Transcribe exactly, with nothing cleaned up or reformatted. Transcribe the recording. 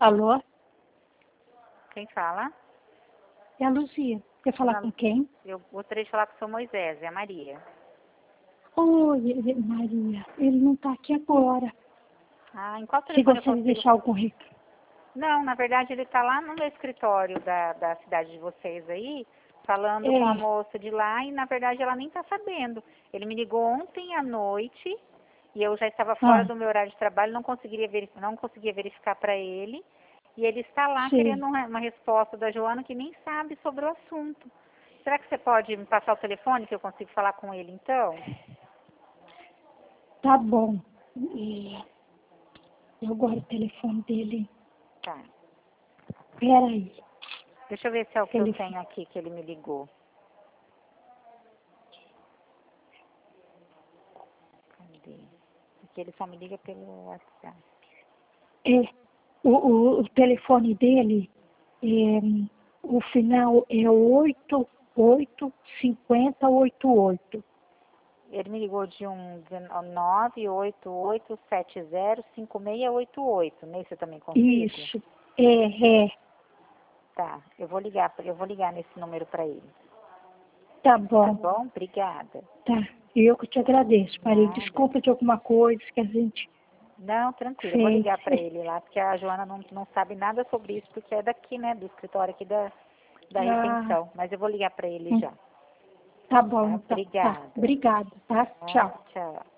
Alô? Quem fala? É a Luzia. Quer falar Não. com quem? Eu gostaria de falar com o seu Moisés, é a Maria. Oi, ele- Maria. Ele não está aqui agora. Ah, em qual Você telefone eu gostaria de consigo? deixar algum recado? Não, na verdade ele está lá no meu escritório da, da cidade de vocês aí, falando com a É, moça de lá e na verdade ela nem está sabendo. Ele me ligou ontem à noite e eu já estava fora ah, do meu horário de trabalho, não conseguiria, veri- não conseguia verificar para ele. E ele está lá sei. querendo uma, uma resposta da Joana que nem sabe sobre o assunto. Será que você pode me passar o telefone que eu consigo falar com ele então? Tá bom. E eu guardo o telefone dele. Tá. Peraí. Deixa eu ver se é o que eu Telefone. tenho aqui que ele me ligou. Cadê? Porque ele só me liga pelo WhatsApp. É, o, o, o telefone dele, é, o final é oito oito cinco zero oito oito. Ele me ligou de um nove oito oito sete zero cinco seis oito oito. Nesse eu também consigo? Isso. É, é. Tá. Eu vou ligar, eu vou ligar nesse número para ele. Tá Tá bom. bom? Obrigada. Tá. Eu que te agradeço, Maria. Nada. Desculpa de alguma coisa que a gente Não, tranquilo. Eu vou fez. ligar para ele lá, porque a Joana não, não sabe nada sobre isso, porque é daqui, né, do escritório aqui da, da Ah, retenção. Mas eu vou ligar para ele hum, já. tá Tá? bom, então. Tá. Obrigada. Obrigada, tá? Tá? Tchau. Tchau.